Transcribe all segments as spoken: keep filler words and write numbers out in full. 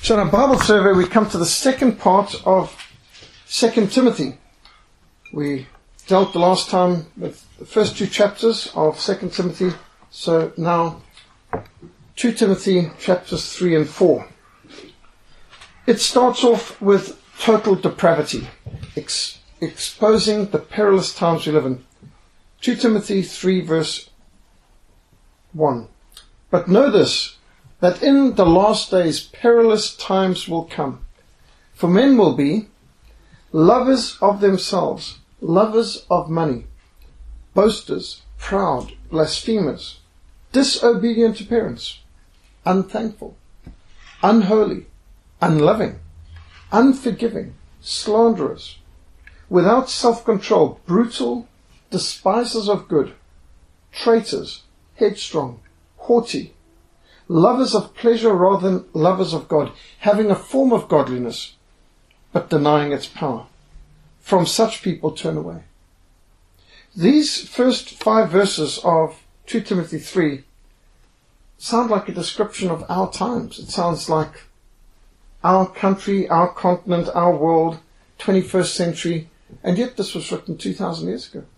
So in our Bible survey, we come to the second part of Second Timothy. We dealt the last time with the first two chapters of Second Timothy, so now Second Timothy chapters three and four. It starts off with total depravity, ex- exposing the perilous times we live in. Second Timothy three verse one. But know this, that in the last days perilous times will come. For men will be lovers of themselves, lovers of money, boasters, proud, blasphemers, disobedient to parents, unthankful, unholy, unloving, unforgiving, slanderers, without self-control, brutal, despisers of good, traitors, headstrong, haughty, lovers of pleasure rather than lovers of God, having a form of godliness, but denying its power. From such people turn away. These first five verses of Second Timothy three sound like a description of our times. It sounds like our country, our continent, our world, twenty-first century, and yet this was written two thousand years ago.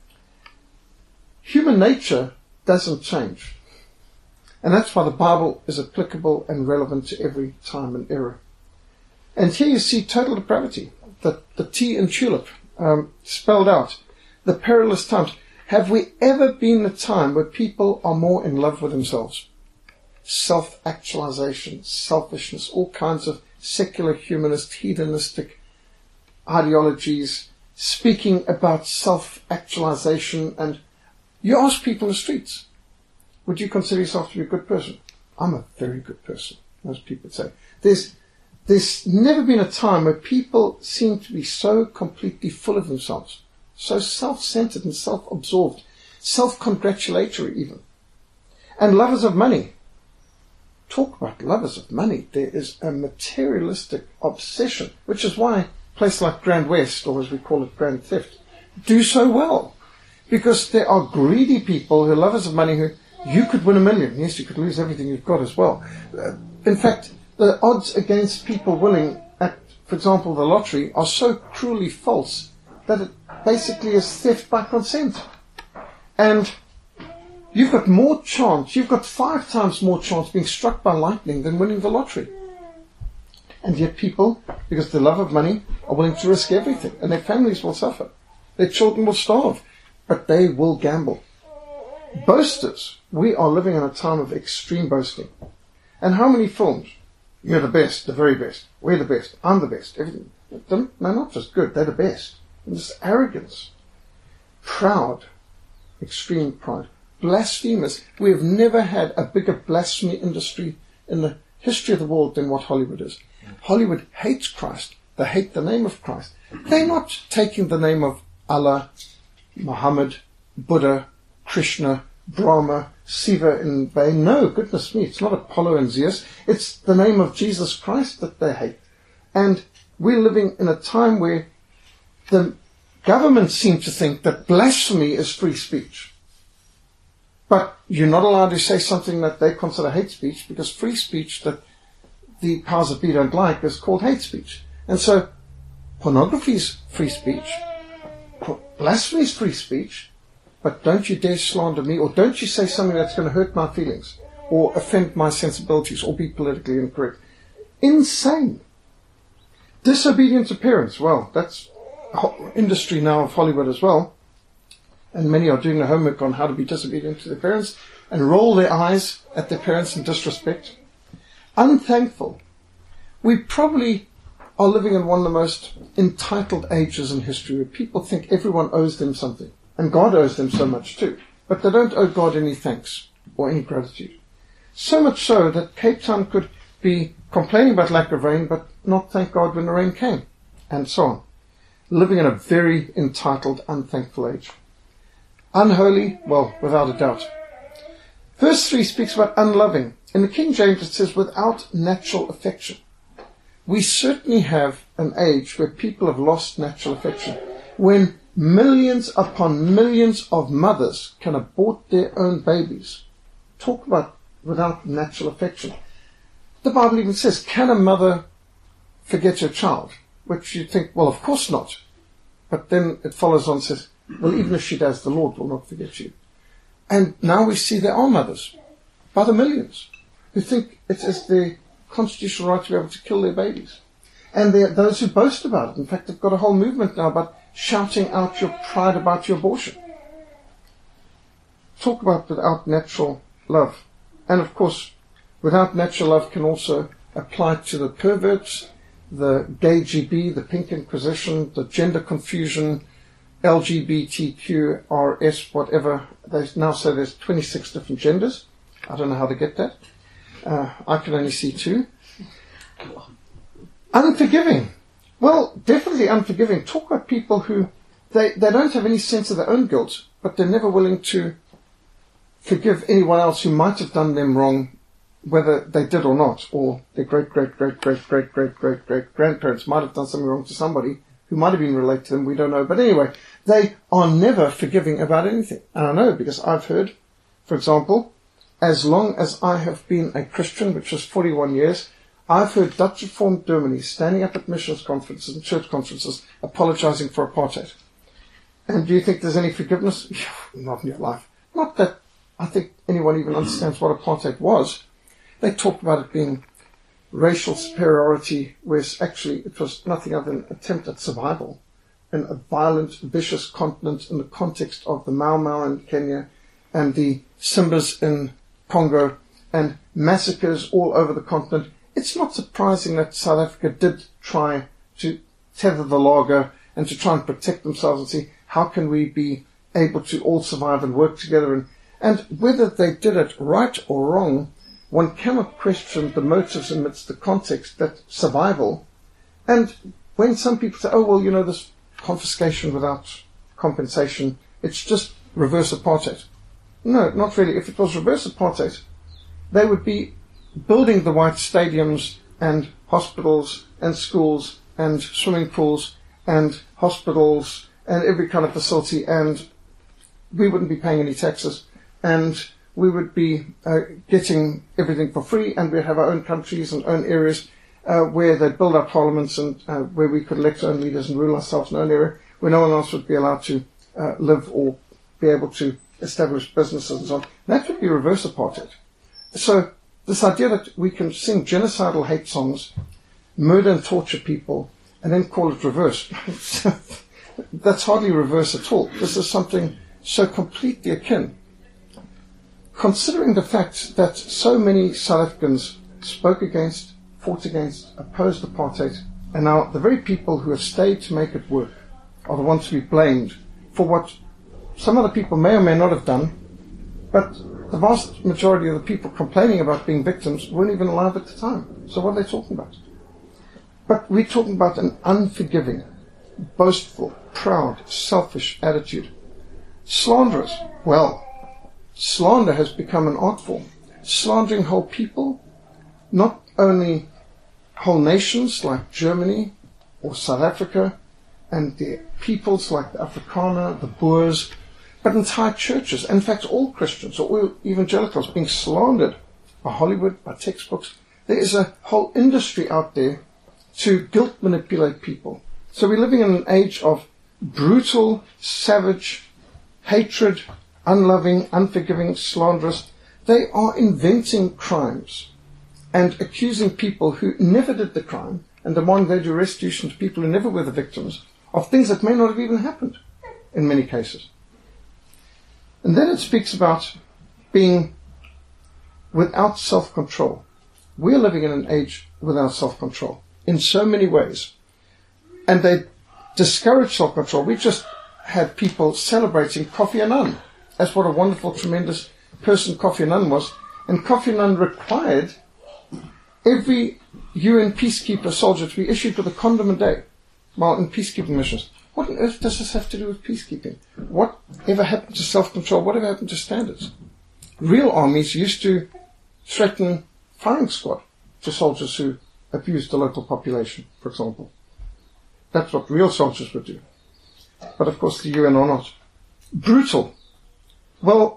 Human nature doesn't change. And that's why the Bible is applicable and relevant to every time and era. And here you see total depravity, the, the T in tulip, um, spelled out. The perilous times. Have we ever been a time where people are more in love with themselves? Self-actualization, selfishness, all kinds of secular, humanist, hedonistic ideologies, speaking about self-actualization. And you ask people in the streets, would you consider yourself to be a good person? I'm a very good person, most people say. There's, there's never been a time where people seem to be so completely full of themselves, so self-centered and self-absorbed, self-congratulatory even. And lovers of money. Talk about lovers of money. There is a materialistic obsession, which is why a place like Grand West, or as we call it, Grand Theft, do so well. Because there are greedy people who are lovers of money who you could win a million. Yes, you could lose everything you've got as well. Uh, in fact, the odds against people winning at, for example, the lottery are so cruelly false that it basically is theft by consent. And you've got more chance, you've got five times more chance being struck by lightning than winning the lottery. And yet people, because of the love of money, are willing to risk everything. And their families will suffer. Their children will starve. But they will gamble. Boasters. We are living in a time of extreme boasting. And how many films? You're the best, the very best. We're the best. I'm the best. Everything. They're not just good, they're the best. And this arrogance. Proud. Extreme pride. Blasphemers. We have never had a bigger blasphemy industry in the history of the world than what Hollywood is. Hollywood hates Christ. They hate the name of Christ. They're not taking the name of Allah, Muhammad, Buddha, Krishna, Brahma, Shiva in vain. No, goodness me, it's not Apollo and Zeus. It's the name of Jesus Christ that they hate. And we're living in a time where the government seem to think that blasphemy is free speech. But you're not allowed to say something that they consider hate speech, because free speech that the powers that be don't like is called hate speech. And so pornography is free speech. Blasphemy is free speech, but don't you dare slander me, or don't you say something that's going to hurt my feelings, or offend my sensibilities, or be politically incorrect. Insane. Disobedient to parents. Well, that's industry now of Hollywood as well. And many are doing the homework on how to be disobedient to their parents and roll their eyes at their parents in disrespect. Unthankful. We probably are living in one of the most entitled ages in history, where people think everyone owes them something. And God owes them so much too. But they don't owe God any thanks or any gratitude. So much so that Cape Town could be complaining about lack of rain, but not thank God when the rain came. And so on. Living in a very entitled, unthankful age. Unholy, well, without a doubt. Verse three speaks about unloving. In the King James it says, without natural affection. We certainly have an age where people have lost natural affection. When millions upon millions of mothers can abort their own babies. Talk about without natural affection. the Bible even says, can a mother forget her child? Which you think, well, of course not. But then it follows on and says, well, even if she does, the Lord will not forget you. And now we see there are mothers, by the millions, who think it is their constitutional right to be able to kill their babies. And there are those who boast about it. In fact, they've got a whole movement now about shouting out your pride about your abortion. Talk about without natural love. And of course, without natural love can also apply to the perverts, the gay G B, the pink inquisition, the gender confusion, L G B T Q R S, whatever. They now say there's twenty-six different genders. I don't know how to get that. Uh, I can only see two. Unforgiving. Well, definitely unforgiving. Talk about people who, they, they don't have any sense of their own guilt, but they're never willing to forgive anyone else who might have done them wrong, whether they did or not, or their great, great, great, great, great, great, great, great grandparents might have done something wrong to somebody who might have been related to them, we don't know. But anyway, they are never forgiving about anything. And I know because I've heard, for example, as long as I have been a Christian, which was forty-one years, I've heard Dutch Reformed Germany standing up at missions conferences and church conferences apologizing for apartheid. And do you think there's any forgiveness? Not in your life. Not that I think anyone even understands what apartheid was. They talked about it being racial superiority, whereas actually it was nothing other than an attempt at survival in a violent, vicious continent in the context of the Mau Mau in Kenya and the Simbas in Congo and massacres all over the continent. It's not surprising that South Africa did try to tether the lager and to try and protect themselves and see how can we be able to all survive and work together. And, and whether they did it right or wrong, one cannot question the motives amidst the context that survival. And when some people say, oh, well, you know, this confiscation without compensation, it's just reverse apartheid. No, not really. If it was reverse apartheid, they would be building the white stadiums and hospitals and schools and swimming pools and hospitals and every kind of facility, and we wouldn't be paying any taxes, and we would be uh, getting everything for free, and we'd have our own countries and own areas uh, where they'd build our parliaments and uh, where we could elect our own leaders and rule ourselves in our own area, where no one else would be allowed to uh, live or be able to establish businesses and so on. That would be reverse apartheid. So this idea that we can sing genocidal hate songs, murder and torture people, and then call it reverse, that's hardly reverse at all. This is something so completely akin. Considering the fact that so many South Africans spoke against, fought against, opposed apartheid, and now the very people who have stayed to make it work are the ones to be blamed for what some other people may or may not have done, but the vast majority of the people complaining about being victims weren't even alive at the time. So what are they talking about? But we're talking about an unforgiving, boastful, proud, selfish attitude. Slanderous. Well, slander has become an art form. Slandering whole people, not only whole nations like Germany or South Africa, and the peoples like the Afrikaner, the Boers, but entire churches, in fact all Christians or all evangelicals being slandered by Hollywood, by textbooks. There is a whole industry out there to guilt manipulate people. So we're living in an age of brutal, savage, hatred, unloving, unforgiving, slanderous. They are inventing crimes and accusing people who never did the crime and demanding they do restitution to people who never were the victims of things that may not have even happened in many cases. And then it speaks about being without self-control. We're living in an age without self-control in so many ways. And they discourage self-control. We just had people celebrating Kofi Annan as what a wonderful, tremendous person Kofi Annan was. And Kofi Annan required every U N peacekeeper soldier to be issued with a condom a day while in peacekeeping missions. What on earth does this have to do with peacekeeping? Whatever happened to self-control? Whatever happened to standards? Real armies used to threaten firing squad to soldiers who abused the local population, for example. That's what real soldiers would do. But of course the U N are not. Brutal. Well,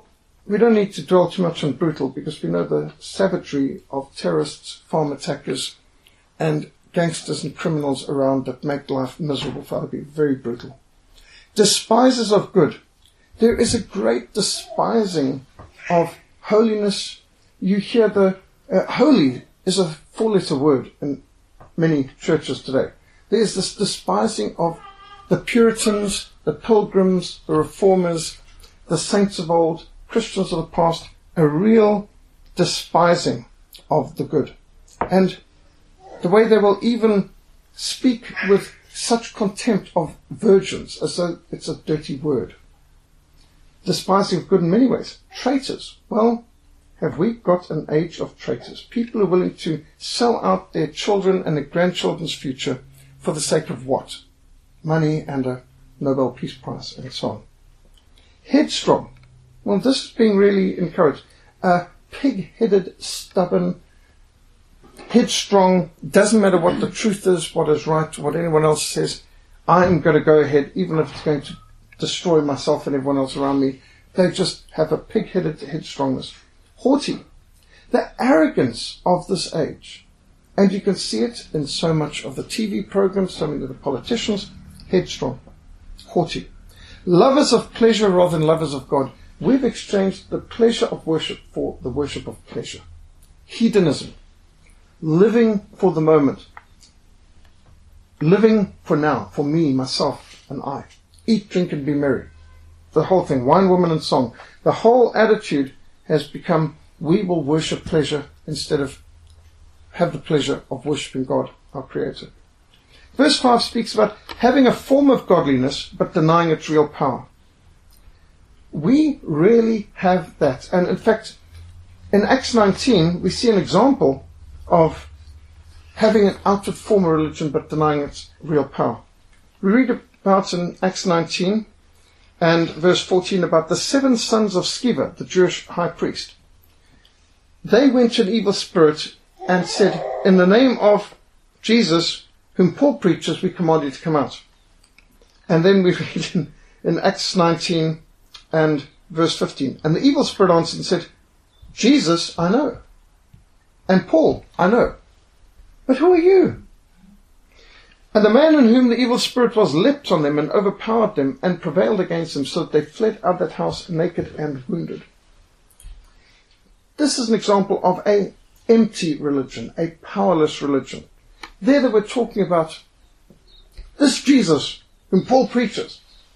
we don't need to dwell too much on brutal, because we know the savagery of terrorists, farm attackers, and gangsters and criminals around that make life miserable for other people. Very brutal. Despisers of good. There is a great despising of holiness. You hear the uh, holy is a four-letter word in many churches today. There is this despising of the Puritans, the Pilgrims, the Reformers, the saints of old, Christians of the past, a real despising of the good. And the way they will even speak with such contempt of virgins as though it's a dirty word. Despising of good in many ways. Traitors. Well, have we got an age of traitors? People who are willing to sell out their children and their grandchildren's future for the sake of what? Money and a Nobel Peace Prize and so on. Headstrong. Well, this is being really encouraged. Uh, pig-headed, stubborn, headstrong, doesn't matter what the truth is, what is right, what anyone else says. I'm going to go ahead, even if it's going to destroy myself and everyone else around me. They just have a pig-headed headstrongness. Haughty. The arrogance of this age. And you can see it in so much of the T V programs, so many of the politicians. Headstrong. Haughty. Lovers of pleasure rather than lovers of God. We've exchanged the pleasure of worship for the worship of pleasure. Hedonism. Living for the moment. Living for now, for me, myself, and I. Eat, drink, and be merry. The whole thing. Wine, woman, and song. The whole attitude has become, we will worship pleasure instead of have the pleasure of worshipping God, our Creator. Verse five speaks about having a form of godliness, but denying its real power. We really have that. And in fact, in Acts nineteen, we see an example of having an outward form of religion, but denying its real power. We read about in Acts nineteen and verse fourteen about the seven sons of Sceva, the Jewish high priest. They went to an evil spirit and said, in the name of Jesus, whom Paul preaches, we command you to come out. And then we read in, in Acts nineteen and verse fifteen. And the evil spirit answered and said, Jesus, I know. And Paul, I know. But who are you? And the man in whom the evil spirit was leapt on them and overpowered them and prevailed against them, so that they fled out of that house naked and wounded. This is an example of a empty religion, a powerless religion. There they were talking about this Jesus whom Paul preaches.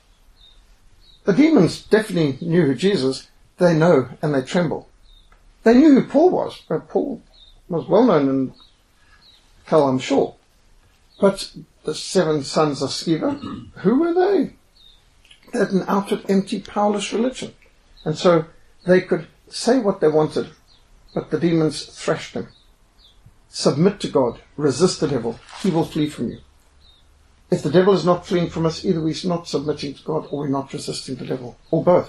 The demons definitely knew who Jesus. They know and they tremble. They knew who Paul was. But Paul was well known in hell, I'm sure. But the seven sons of Sceva, who were they? They had an outward, empty, powerless religion. And so they could say what they wanted, but the demons thrashed them. Submit to God. Resist the devil. He will flee from you. If the devil is not fleeing from us, either we're not submitting to God or we're not resisting the devil, or both.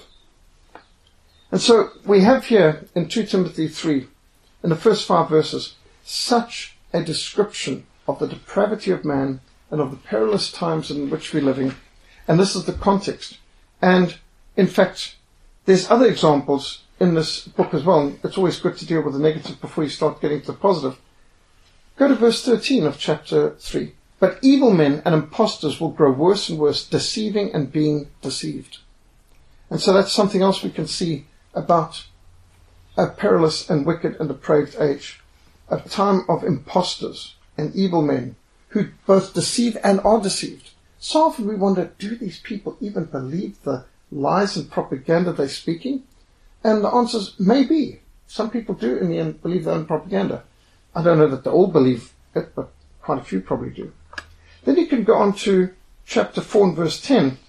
And so we have here in Second Timothy three, in the first five verses, such a description of the depravity of man and of the perilous times in which we're living. And this is the context. And in fact, there's other examples in this book as well. It's always good to deal with the negative before you start getting to the positive. Go to verse thirteen of chapter three. But evil men and impostors will grow worse and worse, deceiving and being deceived. And so that's something else we can see about a perilous and wicked and depraved age. A time of impostors and evil men who both deceive and are deceived. So often we wonder, do these people even believe the lies and propaganda they're speaking? And the answer is maybe. Some people do in the end believe their own propaganda. I don't know that they all believe it, but quite a few probably do. Then you can go on to chapter four and verse ten,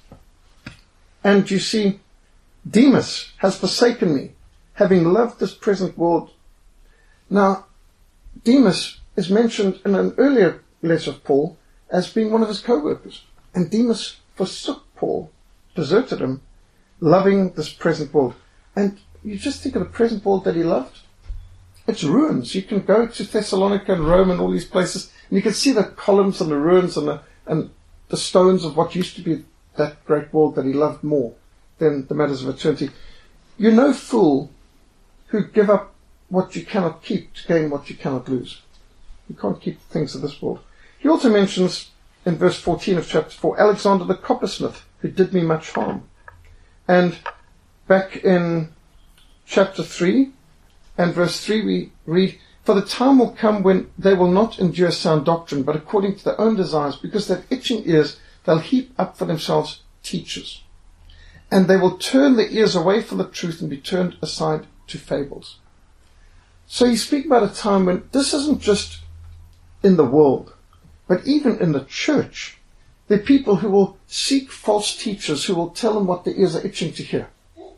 and you see, Demas has forsaken me, having loved this present world. Now, Demas is mentioned in an earlier letter of Paul as being one of his co-workers. And Demas forsook Paul, deserted him, loving this present world. And you just think of the present world that he loved. It's ruins. You can go to Thessalonica and Rome and all these places, and you can see the columns and the ruins and the, and the stones of what used to be that great world that he loved more than the matters of eternity. You're no fool who give up what you cannot keep to gain what you cannot lose. You can't keep the things of this world. He also mentions in verse fourteen of chapter four, Alexander the coppersmith, who did me much harm. And back in chapter three and verse three we read, for the time will come when they will not endure sound doctrine, but according to their own desires, because they have itching ears, they'll heap up for themselves teachers. And they will turn their ears away from the truth and be turned aside to fables. So you speak about a time when this isn't just in the world, but even in the church. There are people who will seek false teachers who will tell them what their ears are itching to hear.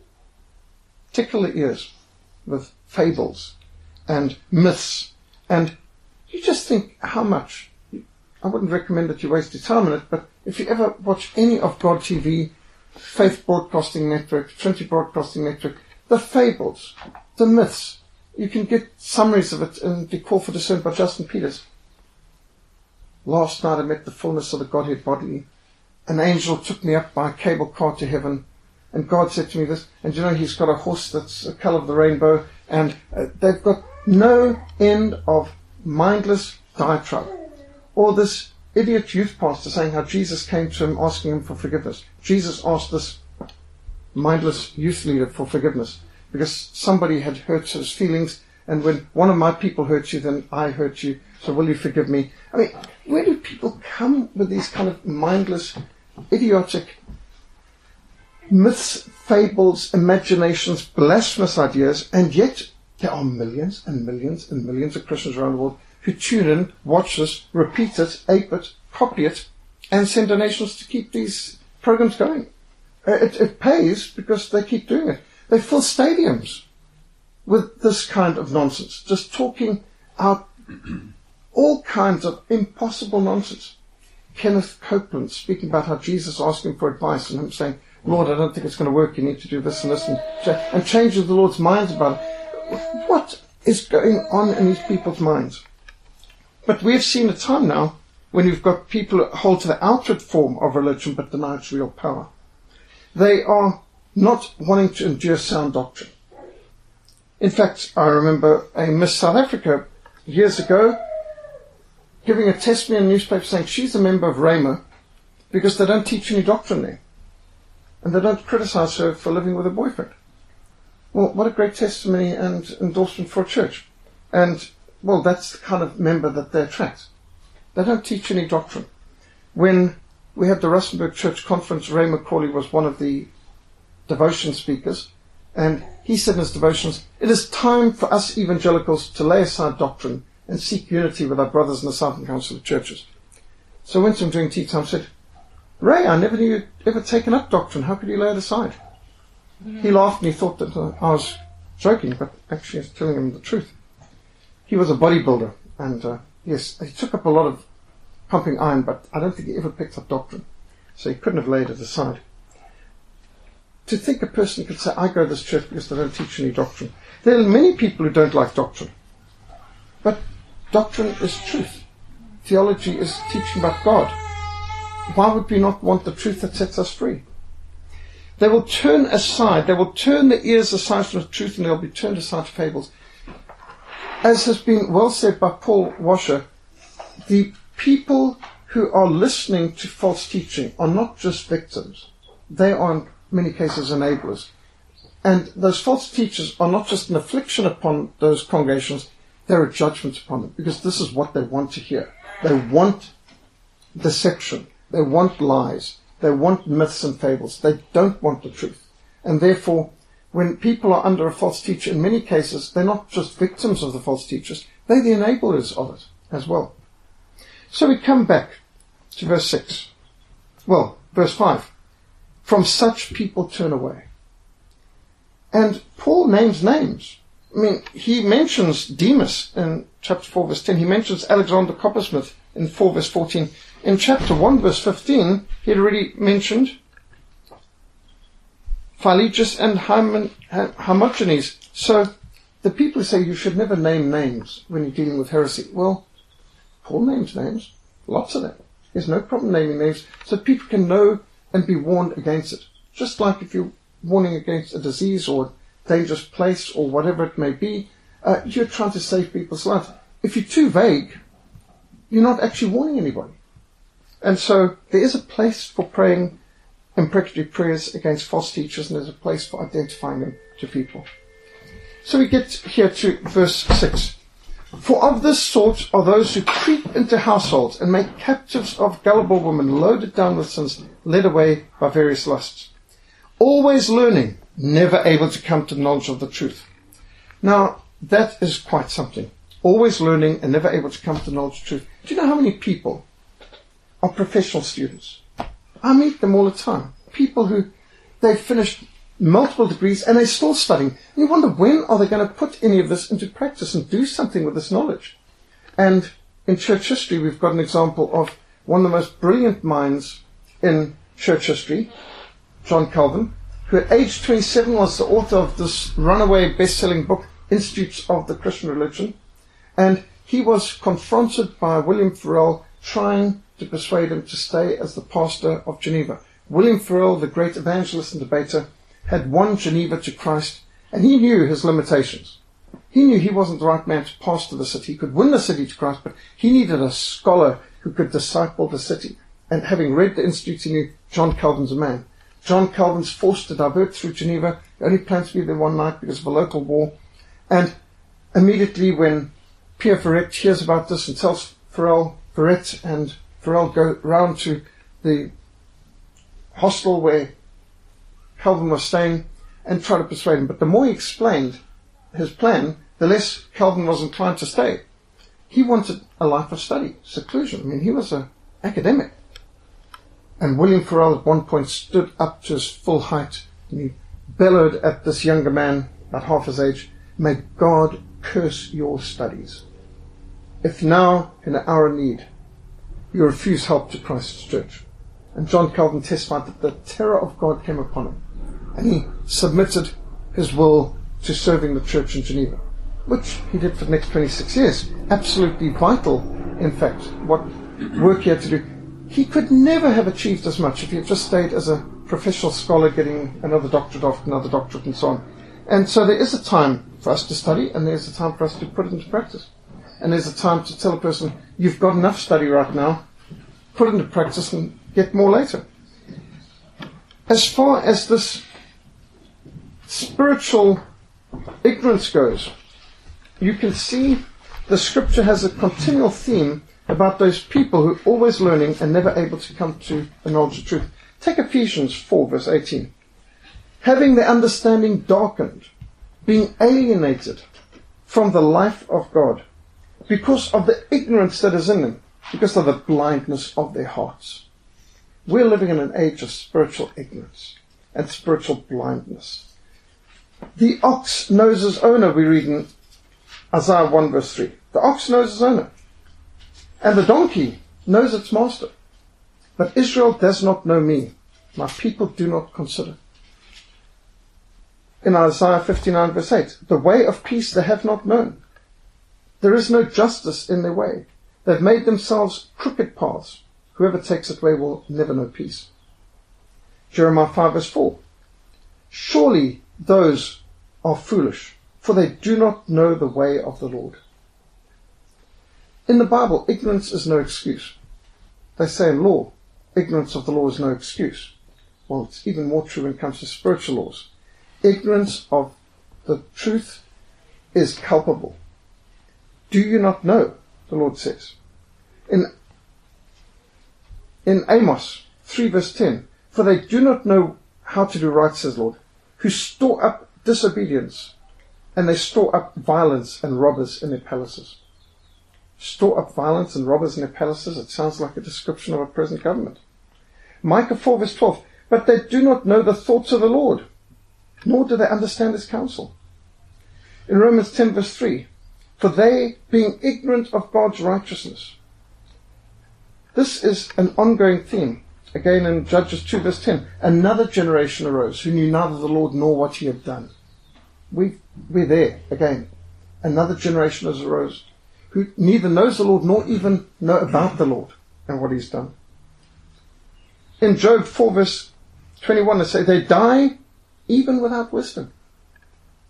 Tickle their ears with fables and myths. And you just think how much. I wouldn't recommend that you waste your time on it, but if you ever watch any of God T V, Faith Broadcasting Network, Trinity Broadcasting Network, the fables, the myths, you can get summaries of it in the Call for Discernment by Justin Peters. Last night I met the fullness of the Godhead bodily. An angel took me up by a cable car to heaven, and God said to me this, and you know he's got a horse that's the colour of the rainbow, and uh, they've got no end of mindless diatribe. Or this idiot youth pastor saying how Jesus came to him asking him for forgiveness. Jesus asked this mindless youth leader for forgiveness because somebody had hurt his feelings, and when one of my people hurt you, then I hurt you, so will you forgive me? I mean, where do people come with these kind of mindless, idiotic myths, fables, imaginations, blasphemous ideas, and yet there are millions and millions and millions of Christians around the world who tune in, watch this, repeat it, ape it, copy it, and send donations to keep these programs going. Uh, it, it pays because they keep doing it. They fill stadiums with this kind of nonsense, just talking out all kinds of impossible nonsense. Kenneth Copeland speaking about how Jesus asked him for advice and him saying, Lord, I don't think it's going to work, you need to do this and this, and, and changing the Lord's minds about it. What is going on in these people's minds? But we've seen a time now when you've got people who hold to the outward form of religion but deny its real power. They are not wanting to endure sound doctrine. In fact, I remember a Miss South Africa years ago giving a testimony in a newspaper saying she's a member of Rhema because they don't teach any doctrine there. And they don't criticize her for living with a boyfriend. Well, what a great testimony and endorsement for a church. And, well, that's the kind of member that they attract. They don't teach any doctrine. When we had the Rustenburg Church Conference, Ray McCauley was one of the devotion speakers, and he said in his devotions, it is time for us evangelicals to lay aside doctrine and seek unity with our brothers in the Southern Council of Churches. So I went to him during tea time and said, Ray, I never knew you'd ever taken up doctrine. How could you lay it aside? Mm-hmm. He laughed and he thought that uh, I was joking, but actually I was telling him the truth. He was a bodybuilder, and uh, yes, he took up a lot of pumping iron, but I don't think he ever picked up doctrine. So he couldn't have laid it aside. To think a person could say, I go to this church because they don't teach any doctrine. There are many people who don't like doctrine. But doctrine is truth. Theology is teaching about God. Why would we not want the truth that sets us free? They will turn aside, they will turn their ears aside from the truth, and they'll be turned aside to fables. As has been well said by Paul Washer, the people who are listening to false teaching are not just victims. They are in many cases enablers. And those false teachers are not just an affliction upon those congregations, they're a judgment upon them, because this is what they want to hear. They want deception. They want lies. They want myths and fables. They don't want the truth. And therefore, when people are under a false teacher, in many cases, they're not just victims of the false teachers, they're the enablers of it as well. So we come back to verse six. Well, verse five. From such people turn away. And Paul names names. I mean, he mentions Demas in chapter four, verse ten. He mentions Alexander Coppersmith in four, verse fourteen. In chapter one, verse fifteen, he had already mentioned Philologus and Hermogenes. So the people say you should never name names when you're dealing with heresy. Well, Paul names names. Lots of them. There's no problem naming names so people can know and be warned against it. Just like if you're warning against a disease or dangerous place or whatever it may be, uh, you're trying to save people's lives. If you're too vague, you're not actually warning anybody. And so there is a place for praying imprecatory prayers against false teachers, and there's a place for identifying them to people. So we get here to verse six. For of this sort are those who creep into households and make captives of gullible women, loaded down with sins, led away by various lusts. Always learning, never able to come to the knowledge of the truth. Now, that is quite something. Always learning and never able to come to the knowledge of the truth. Do you know how many people are professional students? I meet them all the time. People who, they've finished multiple degrees and they're still studying. And you wonder, when are they going to put any of this into practice and do something with this knowledge? And in church history, we've got an example of one of the most brilliant minds in church history, John Calvin, who at age twenty-seven was the author of this runaway best-selling book, Institutes of the Christian Religion. And he was confronted by William Farel trying to persuade him to stay as the pastor of Geneva. William Farel, the great evangelist and debater, had won Geneva to Christ, and he knew his limitations. He knew he wasn't the right man to pastor the city. He could win the city to Christ, but he needed a scholar who could disciple the city. And having read the Institutes, he knew John Calvin's a man. John Calvin's forced to divert through Geneva. He only planned to be there one night because of a local war. And immediately when Pierre Ferret hears about this and tells Farel, Ferret and Farel go round to the hostel where Calvin was staying and try to persuade him. But the more he explained his plan, the less Calvin was inclined to stay. He wanted a life of study, seclusion. I mean, he was an academic. And William Farel at one point stood up to his full height and he bellowed at this younger man, about half his age, "May God curse your studies. If now, in an hour of need, you refuse help to Christ's church." And John Calvin testified that the terror of God came upon him. And he submitted his will to serving the church in Geneva, which he did for the next twenty-six years. Absolutely vital, in fact, what work he had to do. He could never have achieved as much if he had just stayed as a professional scholar getting another doctorate after another doctorate and so on. And so there is a time for us to study, and there's a time for us to put it into practice. And there's a time to tell a person, you've got enough study right now, put it into practice and get more later. As far as this spiritual ignorance goes, you can see the scripture has a continual theme about those people who are always learning and never able to come to the knowledge of truth. Take Ephesians four, verse eighteen. Having their understanding darkened, being alienated from the life of God, because of the ignorance that is in them, because of the blindness of their hearts. We're living in an age of spiritual ignorance and spiritual blindness. The ox knows his owner, we read in Isaiah one, verse three. The ox knows his owner, and the donkey knows its master. But Israel does not know me. My people do not consider. In Isaiah fifty-nine, verse eight, the way of peace they have not known. There is no justice in their way. They've made themselves crooked paths. Whoever takes it away will never know peace. Jeremiah five, verse four. Surely those are foolish, for they do not know the way of the Lord. In the Bible, ignorance is no excuse. They say in law, ignorance of the law is no excuse. Well, it's even more true when it comes to spiritual laws. Ignorance of the truth is culpable. Do you not know, the Lord says. In, in Amos three, verse ten, for they do not know how to do right, says the Lord, who store up disobedience, and they store up violence and robbers in their palaces. Store up violence and robbers in their palaces, it sounds like a description of a present government. Micah four, verse twelve, but they do not know the thoughts of the Lord, nor do they understand his counsel. In Romans ten, verse three, for they, being ignorant of God's righteousness. This is an ongoing theme. Again in Judges two, verse ten, another generation arose who knew neither the Lord nor what he had done. We, we're there again. Another generation has arose who neither knows the Lord nor even know about the Lord and what he's done. In Job four, verse twenty-one, they say, they die even without wisdom.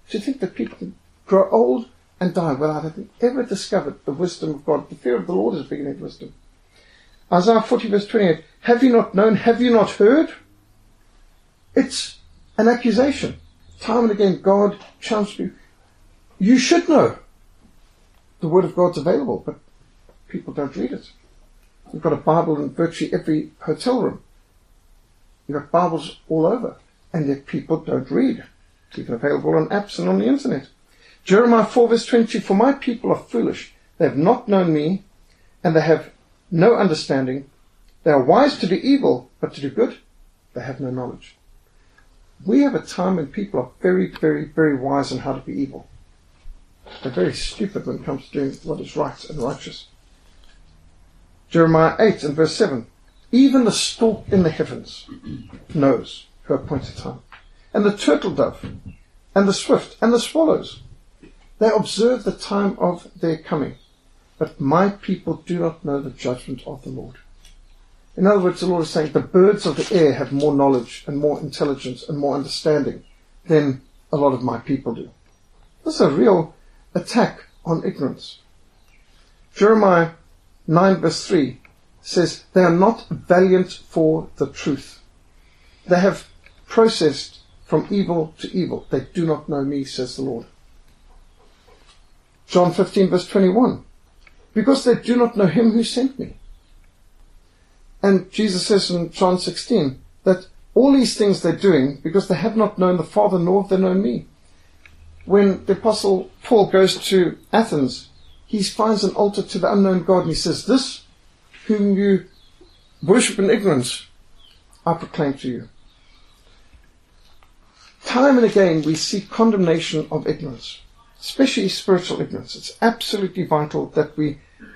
To think that people can grow old and die without having ever discovered the wisdom of God. The fear of the Lord is beginning of wisdom. Isaiah forty verse twenty-eight, have you not known, have you not heard? It's an accusation. Time and again, God challenges you. You should know. The Word of God's available, but people don't read it. You've got a Bible in virtually every hotel room. You've got Bibles all over, and yet people don't read. It's even available on apps and on the internet. Jeremiah four verse twenty, for my people are foolish. They have not known me, and they have no understanding. They are wise to do evil, but to do good, they have no knowledge. We have a time when people are very, very, very wise on how to be evil. They're very stupid when it comes to doing what is right and righteous. Jeremiah eight and verse seven, even the stork in the heavens knows her appointed time, and the turtle dove, and the swift, and the swallows. They observe the time of their coming, but my people do not know the judgment of the Lord. In other words, the Lord is saying the birds of the air have more knowledge and more intelligence and more understanding than a lot of my people do. This is a real attack on ignorance. Jeremiah nine verse three says, they are not valiant for the truth. They have processed from evil to evil. They do not know me, says the Lord. John fifteen verse twenty-one, because they do not know him who sent me. And Jesus says in John sixteen that all these things they're doing because they have not known the Father nor have they known me. When the Apostle Paul goes to Athens, he finds an altar to the unknown God and he says, this whom you worship in ignorance, I proclaim to you. Time and again we see condemnation of ignorance, especially spiritual ignorance. It's absolutely vital that we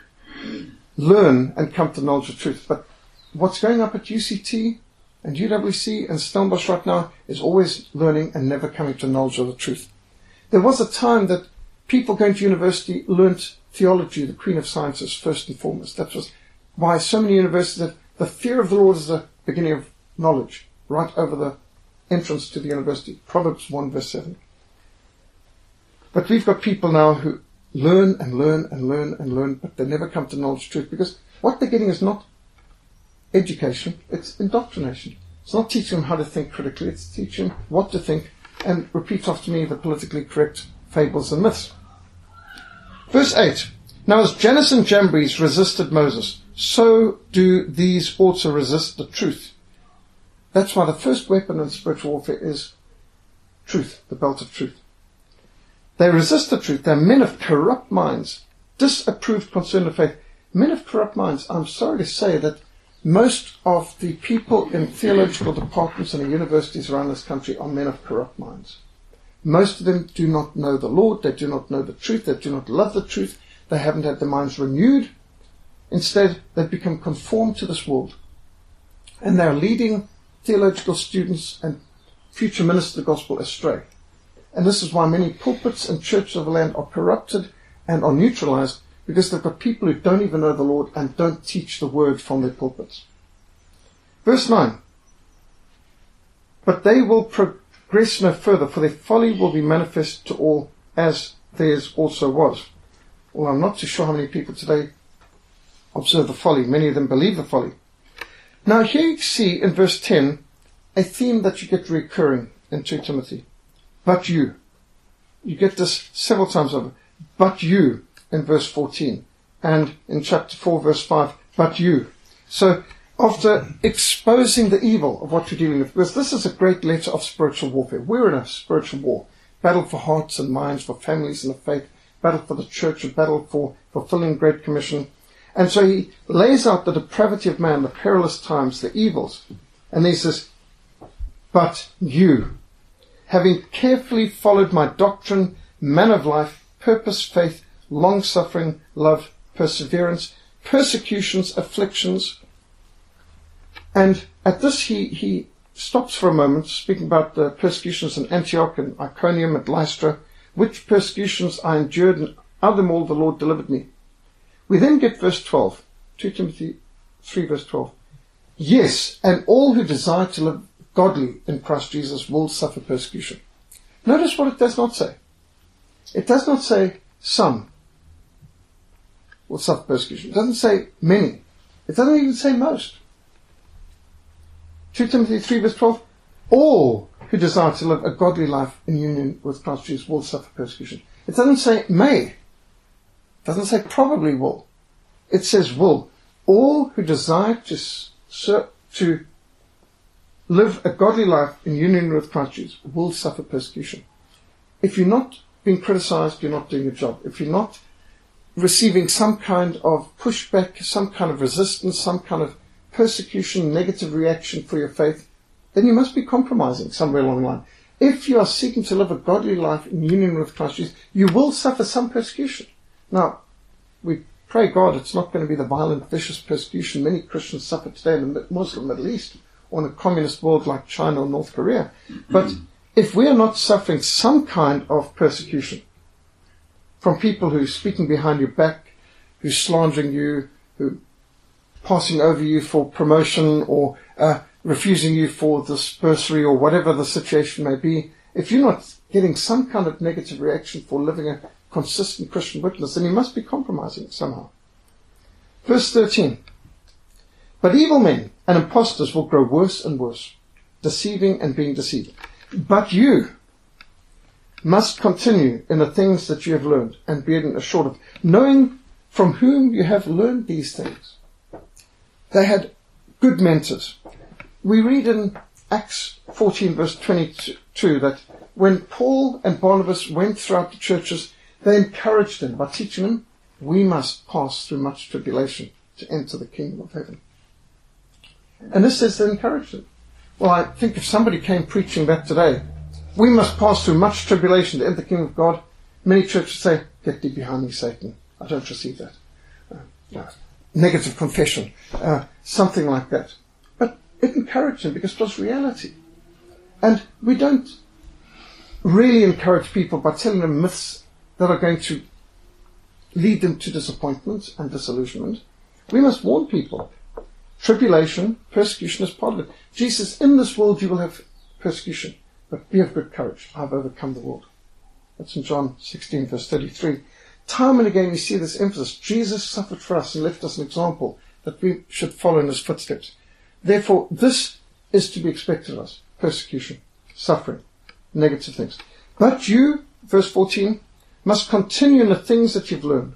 learn and come to knowledge of truth. But what's going up at U C T and U W C and Stellenbosch right now is always learning and never coming to knowledge of the truth. There was a time that people going to university learnt theology, the queen of sciences, first and foremost. That was why so many universities said the fear of the Lord is the beginning of knowledge, right over the entrance to the university. Proverbs one verse seven. But we've got people now who learn and learn and learn and learn, but they never come to knowledge of truth, because what they're getting is not education, it's indoctrination. It's not teaching them how to think critically, it's teaching them what to think, and repeat after me the politically correct fables and myths. Verse eight, now as Jannes and Jambres resisted Moses, so do these also resist the truth. That's why the first weapon in spiritual warfare is truth, the belt of truth. They resist the truth. They're men of corrupt minds, disapproved concerning the faith. Men of corrupt minds. I'm sorry to say that most of the people in theological departments and in universities around this country are men of corrupt minds. Most of them do not know the Lord. They do not know the truth. They do not love the truth. They haven't had their minds renewed. Instead, they've become conformed to this world. And they're leading theological students and future ministers of the gospel astray. And this is why many pulpits and churches of the land are corrupted and are neutralized, because they've got people who don't even know the Lord and don't teach the word from their pulpits. Verse nine. But they will progress no further, for their folly will be manifest to all, as theirs also was. Well, I'm not too sure how many people today observe the folly. Many of them believe the folly. Now here you see in verse ten a theme that you get recurring in Second Timothy. But you. You get this several times over. But you in verse fourteen. And in chapter four verse five, but you. So after exposing the evil of what you're dealing with, because this is a great letter of spiritual warfare. We're in a spiritual war. Battle for hearts and minds, for families and the faith. Battle for the church, a battle for fulfilling the Great Commission. And so he lays out the depravity of man, the perilous times, the evils. And he says, but you, having carefully followed my doctrine, manner of life, purpose, faith, long-suffering, love, perseverance, persecutions, afflictions. And at this he, he stops for a moment, speaking about the persecutions in Antioch and Iconium and Lystra, which persecutions I endured, and out of them all the Lord delivered me. We then get verse twelve, Second Timothy three verse twelve. Yes, and all who desire to live godly in Christ Jesus will suffer persecution. Notice what it does not say. It does not say some will suffer persecution. It doesn't say many. It doesn't even say most. Second Timothy three verse twelve, all who desire to live a godly life in union with Christ Jesus will suffer persecution. It doesn't say may. It doesn't say probably will. It says will. All who desire to, to live a godly life in union with Christ Jesus will suffer persecution. If you're not being criticized, you're not doing your job. If you're not receiving some kind of pushback, some kind of resistance, some kind of persecution, negative reaction for your faith, then you must be compromising somewhere along the line. If you are seeking to live a godly life in union with Christ Jesus, you will suffer some persecution. Now, we pray God it's not going to be the violent, vicious persecution many Christians suffer today in the Muslim Middle East or in a communist world like China or North Korea. But if we are not suffering some kind of persecution from people who are speaking behind your back, who are slandering you, who are passing over you for promotion or uh, refusing you for this bursary or whatever the situation may be, if you're not getting some kind of negative reaction for living a consistent Christian witness, then you must be compromising somehow. Verse thirteen. But evil men and impostors will grow worse and worse, deceiving and being deceived. But you must continue in the things that you have learned and be assured of, knowing from whom you have learned these things. They had good mentors. We read in Acts fourteen verse twenty-two that when Paul and Barnabas went throughout the churches, they encouraged them by teaching them, we must pass through much tribulation to enter the kingdom of heaven. And this says they encouraged them. Well, I think if somebody came preaching that today, we must pass through much tribulation to enter the kingdom of God, many churches say, get thee behind me, Satan. I don't receive that. Uh, no. Negative confession, uh, something like that. But it encouraged them because it was reality. And we don't really encourage people by telling them myths that are going to lead them to disappointment and disillusionment. We must warn people. Tribulation, persecution is part of it. Jesus, in this world you will have persecution, but be of good courage. I've overcome the world. That's in John sixteen verse thirty-three. Time and again we see this emphasis. Jesus suffered for us and left us an example that we should follow in his footsteps. Therefore, this is to be expected of us. Persecution, suffering, negative things. But you, verse fourteen, must continue in the things that you've learned.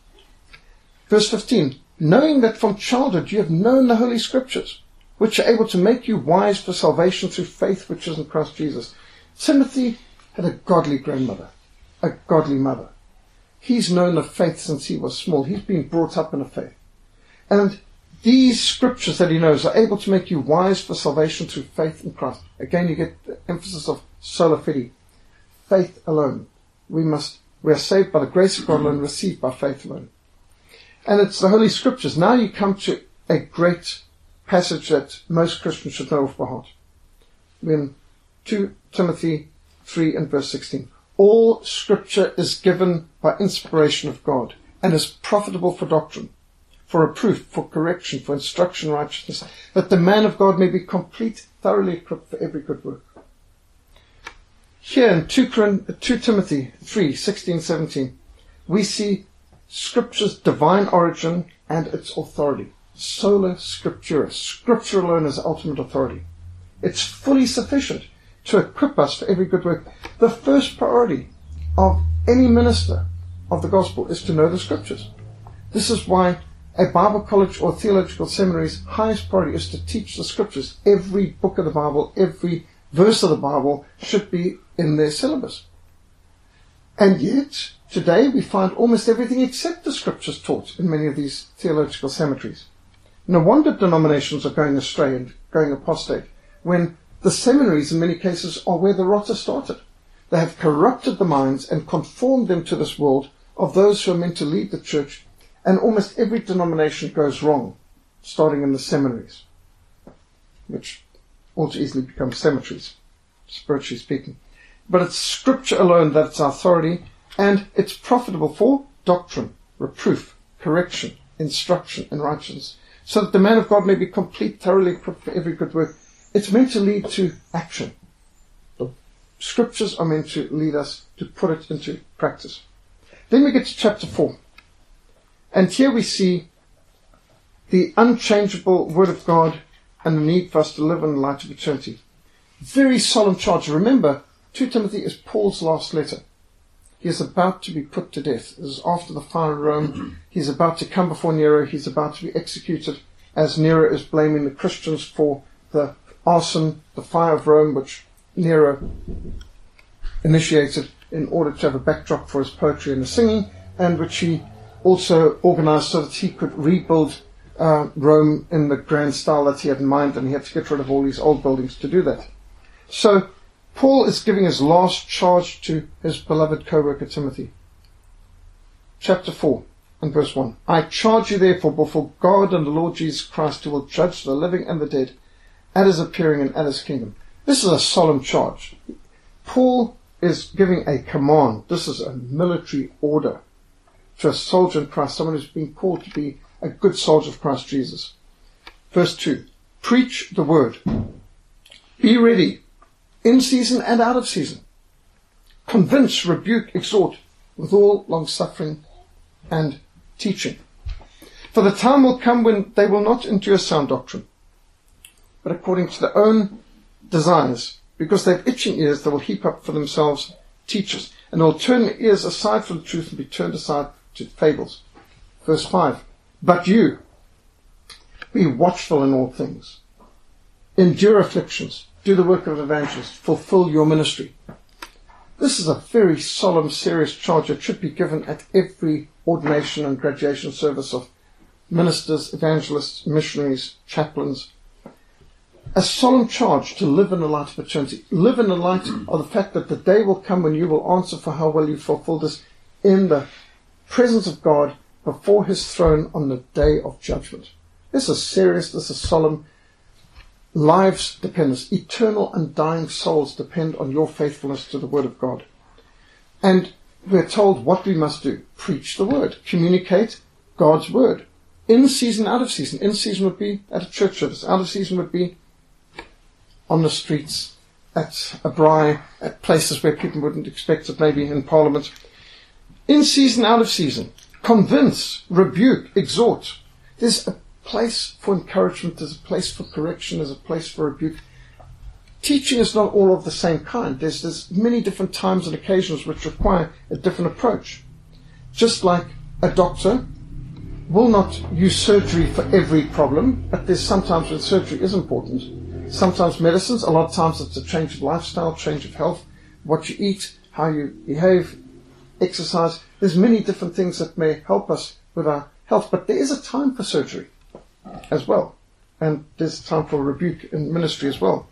Verse fifteen, knowing that from childhood you have known the Holy Scriptures, which are able to make you wise for salvation through faith which is in Christ Jesus. Timothy had a godly grandmother, a godly mother. He's known the faith since he was small. He's been brought up in the faith. And these scriptures that he knows are able to make you wise for salvation through faith in Christ. Again, you get the emphasis of sola fide, faith alone. We must, we are saved by the grace of God alone, received by faith alone. And it's the Holy Scriptures. Now you come to a great passage that most Christians should know off by heart. In Second Timothy three and verse sixteen. All Scripture is given by inspiration of God and is profitable for doctrine, for reproof, for correction, for instruction in righteousness, that the man of God may be complete, thoroughly equipped for every good work. Here in Second Timothy three, sixteen, seventeen, we see Scripture's divine origin and its authority. Sola Scriptura. Scripture alone is ultimate authority. It's fully sufficient to equip us for every good work. The first priority of any minister of the gospel is to know the Scriptures. This is why a Bible college or theological seminary's highest priority is to teach the Scriptures. Every book of the Bible, every verse of the Bible should be in their syllabus. And yet, today we find almost everything except the Scriptures taught in many of these theological seminaries. No wonder denominations are going astray and going apostate, when the seminaries in many cases are where the rot started. They have corrupted the minds and conformed them to this world of those who are meant to lead the church, and almost every denomination goes wrong, starting in the seminaries, which ought to easily become cemeteries, spiritually speaking. But it's Scripture alone that's our authority, and it's profitable for doctrine, reproof, correction, instruction in righteousness, so that the man of God may be complete, thoroughly equipped for every good work. It's meant to lead to action. The Scriptures are meant to lead us to put it into practice. Then we get to chapter four. And here we see the unchangeable Word of God and the need for us to live in the light of eternity. Very solemn charge. Remember, Second Timothy is Paul's last letter. He is about to be put to death. This is after the fire in Rome. He's about to come before Nero. He's about to be executed as Nero is blaming the Christians for the arson, the fire of Rome, which Nero initiated in order to have a backdrop for his poetry and the singing, and which he also organized so that he could rebuild uh, Rome in the grand style that he had in mind, and he had to get rid of all these old buildings to do that. So Paul is giving his last charge to his beloved co-worker Timothy. Chapter four and verse one. I charge you therefore before God and the Lord Jesus Christ, who will judge the living and the dead at his appearing and at his kingdom. This is a solemn charge. Paul is giving a command. This is a military order to a soldier in Christ, someone who's been called to be a good soldier of Christ Jesus. Verse two. Preach the word. Be ready, in season and out of season. Convince, rebuke, exhort, with all long-suffering and teaching. For the time will come when they will not endure sound doctrine, but according to their own desires, because they have itching ears, they will heap up for themselves teachers, and they will turn their ears aside from the truth and be turned aside to fables. Verse five. But you, be watchful in all things. Endure afflictions. Do the work of an evangelist. Fulfill your ministry. This is a very solemn, serious charge that should be given at every ordination and graduation service of ministers, evangelists, missionaries, chaplains. A solemn charge to live in the light of eternity. Live in the light of the fact that the day will come when you will answer for how well you fulfilled this in the presence of God before his throne on the day of judgment. This is serious, this is solemn. Lives depend, eternal and dying souls depend on your faithfulness to the Word of God. And we're told what we must do. Preach the Word. Communicate God's Word. In season, out of season. In season would be at a church service. Out of season would be on the streets, at a braai, at places where people wouldn't expect it, maybe in Parliament. In season, out of season. Convince, rebuke, exhort. There's a place for encouragement, there's a place for correction, there's a place for rebuke. Teaching is not all of the same kind. There's, there's many different times and occasions which require a different approach. Just like a doctor will not use surgery for every problem, but there's sometimes when surgery is important. Sometimes medicines, a lot of times it's a change of lifestyle, change of health, what you eat, how you behave, exercise. There's many different things that may help us with our health, but there is a time for surgery as well. And there's time for rebuke in ministry as well.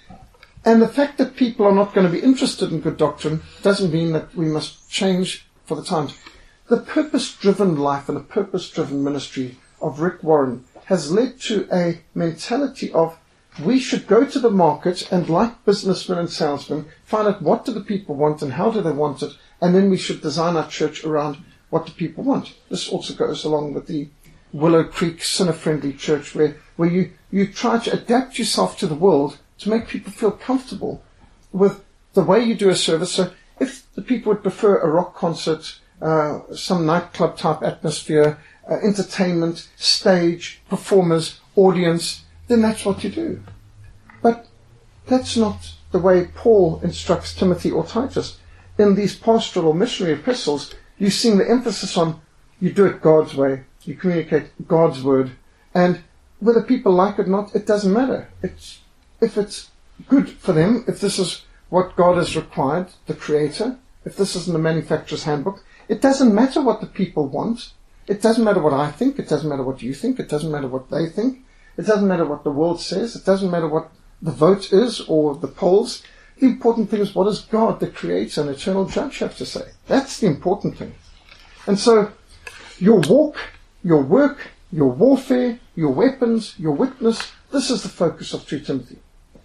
And the fact that people are not going to be interested in good doctrine doesn't mean that we must change for the times. The purpose-driven life and the purpose-driven ministry of Rick Warren has led to a mentality of we should go to the market and, like businessmen and salesmen, find out what do the people want and how do they want it, and then we should design our church around what the people want. This also goes along with the Willow Creek sinner-friendly church where, where you, you try to adapt yourself to the world to make people feel comfortable with the way you do a service. So if the people would prefer a rock concert, uh, some nightclub type atmosphere, uh, entertainment, stage, performers, audience, then that's what you do. But that's not the way Paul instructs Timothy or Titus. In these pastoral missionary epistles, you see the emphasis on you do it God's way. You communicate God's word, and whether people like it or not, it doesn't matter. It's, if it's good for them, if this is what God has required, the Creator, if this isn't the manufacturer's handbook, it doesn't matter what the people want. It doesn't matter what I think. It doesn't matter what you think. It doesn't matter what they think. It doesn't matter what the world says. It doesn't matter what the vote is or the polls. The important thing is what does God, the Creator and eternal Judge, have to say. That's the important thing. And so your walk, your work, your warfare, your weapons, your witness, this is the focus of Second Timothy.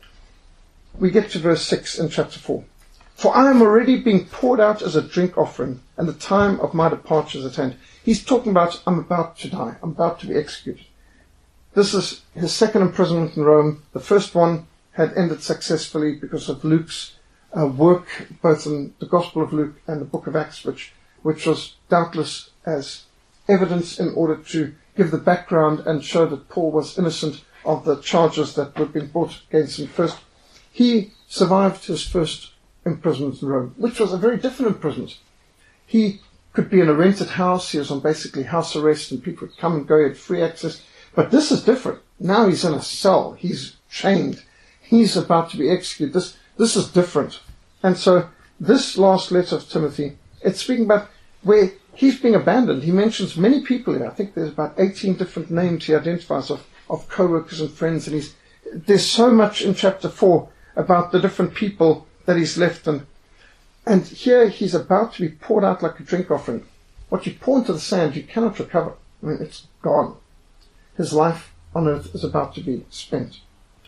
We get to verse six in chapter four. For I am already being poured out as a drink offering, and the time of my departure is at hand. He's talking about, I'm about to die. I'm about to be executed. This is his second imprisonment in Rome. The first one had ended successfully because of Luke's uh, work both in the Gospel of Luke and the book of Acts, which, which was doubtless as evidence in order to give the background and show that Paul was innocent of the charges that were being brought against him first. He survived his first imprisonment in Rome, which was a very different imprisonment. He could be in a rented house. He was on basically house arrest, and people would come and go. He had free access. But this is different. Now he's in a cell. He's chained. He's about to be executed. This, this is different. And so this last letter of Timothy, it's speaking about where he's being abandoned. He mentions many people here. I think there's about eighteen different names he identifies of, of co-workers and friends. And he's, there's so much in chapter four about the different people that he's left. And, and here he's about to be poured out like a drink offering. What you pour into the sand, you cannot recover. I mean, it's gone. His life on earth is about to be spent.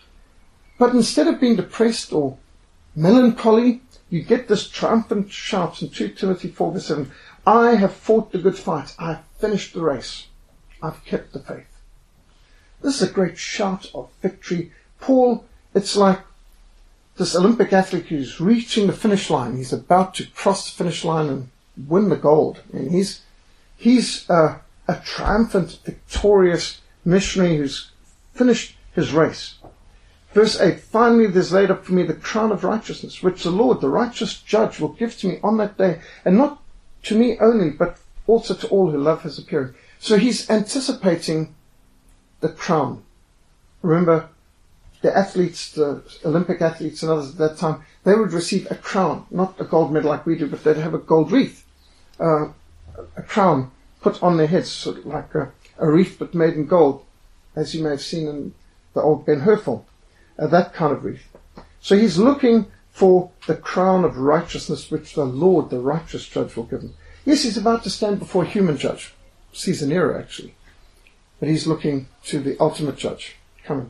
But instead of being depressed or melancholy, you get this triumphant shout in Second Timothy four verse seven. I have fought the good fight. I have finished the race. I've kept the faith. This is a great shout of victory. Paul, it's like this Olympic athlete who's reaching the finish line. He's about to cross the finish line and win the gold. I mean, he's, he's a, a triumphant, victorious missionary who's finished his race. Verse eight, finally there's laid up for me the crown of righteousness, which the Lord, the righteous judge, will give to me on that day, and not to me only, but also to all who love his appearing. So he's anticipating the crown. Remember, the athletes, the Olympic athletes and others at that time, they would receive a crown, not a gold medal like we do, but they'd have a gold wreath, uh, a crown put on their heads, sort of like a, a wreath but made in gold, as you may have seen in the old Ben Hurfel, uh, that kind of wreath. So he's looking for the crown of righteousness which the Lord, the righteous judge, will give him. Yes, he's about to stand before a human judge, Caesar Nero actually, but he's looking to the ultimate judge coming.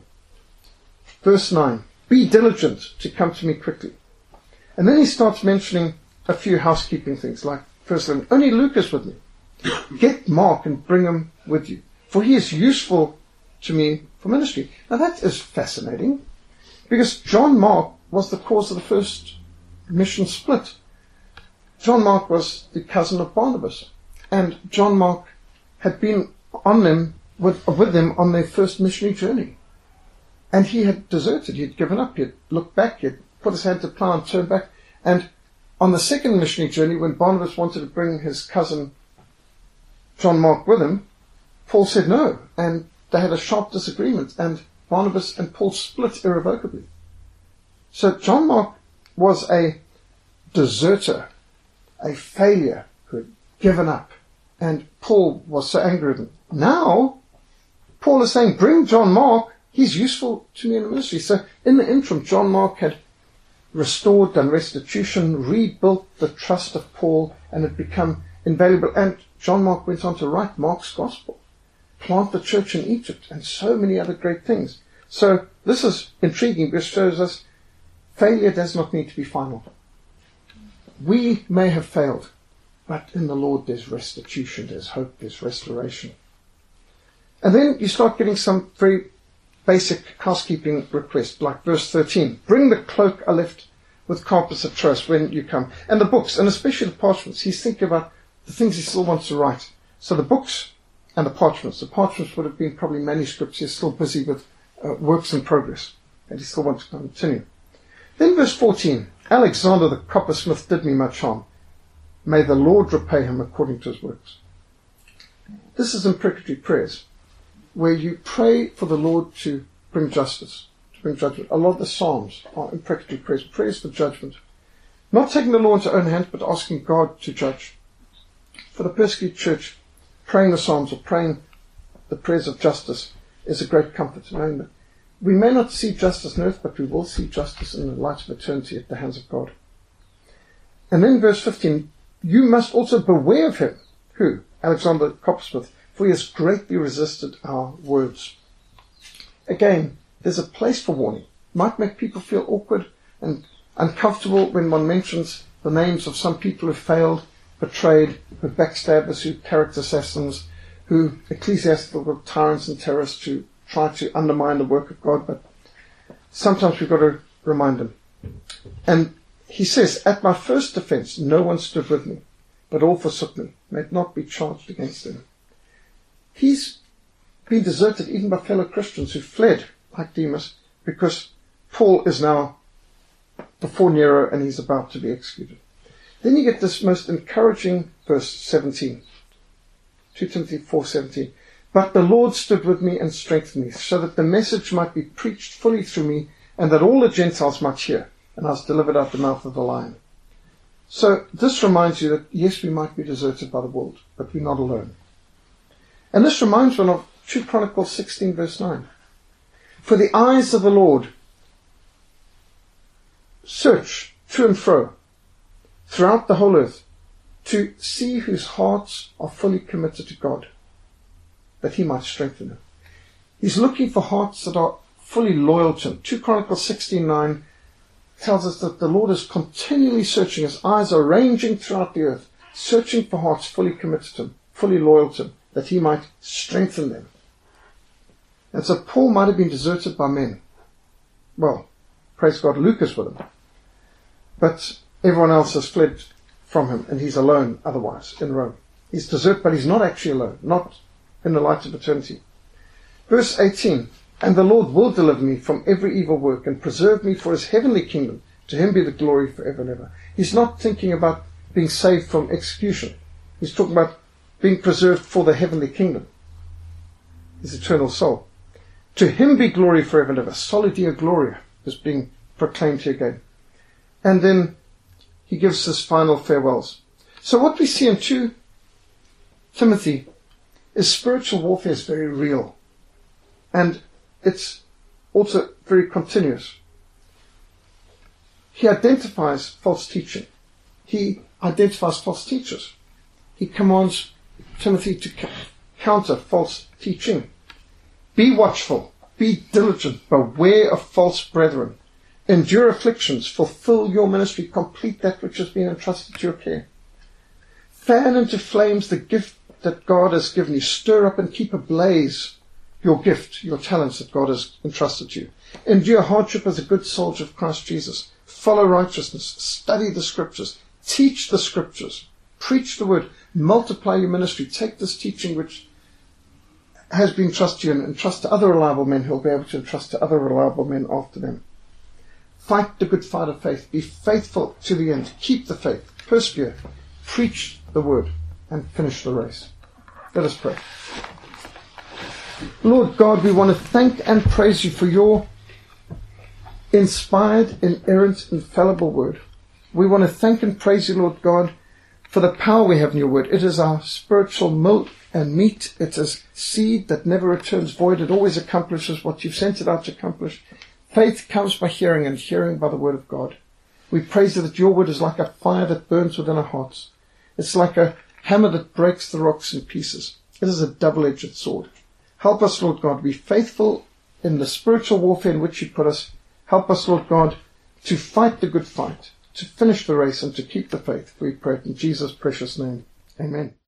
Verse nine, be diligent to come to me quickly. And then he starts mentioning a few housekeeping things, like first of all, only Luke is with me. Get Mark and bring him with you, for he is useful to me for ministry. Now that is fascinating, because John Mark was the cause of the first mission split. John Mark was the cousin of Barnabas, and John Mark had been on them with, with them on their first missionary journey. And he had deserted, he had given up, he had looked back, he had put his hand to plow and turned back. And on the second missionary journey, when Barnabas wanted to bring his cousin John Mark with him, Paul said no, and they had a sharp disagreement, and Barnabas and Paul split irrevocably. So John Mark was a deserter, a failure who had given up, and Paul was so angry with him. Now, Paul is saying, bring John Mark. He's useful to me in the ministry. So in the interim, John Mark had restored, done restitution, rebuilt the trust of Paul, and had become invaluable. And John Mark went on to write Mark's Gospel, plant the church in Egypt, and so many other great things. So this is intriguing because it shows us failure does not need to be final. We may have failed, but in the Lord there's restitution, there's hope, there's restoration. And then you start getting some very basic housekeeping request, like verse thirteen. Bring the cloak I left with Carpus at Troas when you come. And the books, and especially the parchments. He's thinking about the things he still wants to write. So the books and the parchments. The parchments would have been probably manuscripts. He's still busy with uh, works in progress. And he still wants to continue. Then verse fourteen. Alexander the coppersmith did me much harm. May the Lord repay him according to his works. This is imprecatory prayers, where you pray for the Lord to bring justice, to bring judgment. A lot of the Psalms are imprecatory prayers, prayers for judgment. Not taking the law into own hands, but asking God to judge. For the persecuted church, praying the Psalms or praying the prayers of justice is a great comfort, knowing that we may not see justice on earth, but we will see justice in the light of eternity at the hands of God. And then verse fifteen, you must also beware of him. Who? Alexander the coppersmith. For he has greatly resisted our words. Again, there's a place for warning. Might make people feel awkward and uncomfortable when one mentions the names of some people who failed, betrayed, who backstabbers, who character assassins, who ecclesiastical tyrants and terrorists who try to undermine the work of God. But sometimes we've got to remind them. And he says, at my first defense, no one stood with me, but all forsook me. May it not be charged against him. He's been deserted even by fellow Christians who fled, like Demas, because Paul is now before Nero and he's about to be executed. Then you get this most encouraging verse seventeen. Second Timothy four seventeen. But the Lord stood with me and strengthened me, so that the message might be preached fully through me, and that all the Gentiles might hear. And I was delivered out the mouth of the lion. So this reminds you that, yes, we might be deserted by the world, but we're not alone. And this reminds one of Second Chronicles sixteen verse nine. For the eyes of the Lord search to and fro throughout the whole earth to see whose hearts are fully committed to God, that he might strengthen them. He's looking for hearts that are fully loyal to him. Second Chronicles sixteen nine tells us that the Lord is continually searching. His eyes are ranging throughout the earth, searching for hearts fully committed to him, fully loyal to him, that he might strengthen them. And so Paul might have been deserted by men. Well, praise God, Luke is with him. But everyone else has fled from him, and he's alone otherwise in Rome. He's deserted, but he's not actually alone, not in the light of eternity. Verse eighteen, and the Lord will deliver me from every evil work and preserve me for his heavenly kingdom. To him be the glory forever and ever. He's not thinking about being saved from execution. He's talking about being preserved for the heavenly kingdom, his eternal soul. To him be glory forever and ever. Soli Deo Gloria is being proclaimed here again. And then he gives his final farewells. So what we see in Second Timothy is spiritual warfare is very real. And it's also very continuous. He identifies false teaching. He identifies false teachers. He commands Timothy to counter false teaching. Be watchful, be diligent, beware of false brethren. Endure afflictions, fulfill your ministry, complete that which has been entrusted to your care. Fan into flames the gift that God has given you. Stir up and keep ablaze your gift, your talents that God has entrusted to you. Endure hardship as a good soldier of Christ Jesus. Follow righteousness. Study the scriptures. Teach the scriptures. Preach the word. Multiply your ministry. Take this teaching which has been entrusted to you and entrust to other reliable men who will be able to entrust to other reliable men after them. Fight the good fight of faith. Be faithful to the end. Keep the faith. Persevere. Preach the word and finish the race. Let us pray. Lord God, we want to thank and praise you for your inspired, inerrant, infallible word. We want to thank and praise you, Lord God, for the power we have in your word. It is our spiritual milk and meat. It is seed that never returns void. It always accomplishes what you've sent it out to accomplish. Faith comes by hearing, and hearing by the word of God. We praise you that your word is like a fire that burns within our hearts. It's like a hammer that breaks the rocks in pieces. It is a double-edged sword. Help us, Lord God, be faithful in the spiritual warfare in which you put us. Help us, Lord God, to fight the good fight, to finish the race, and to keep the faith. We pray it in Jesus' precious name. Amen.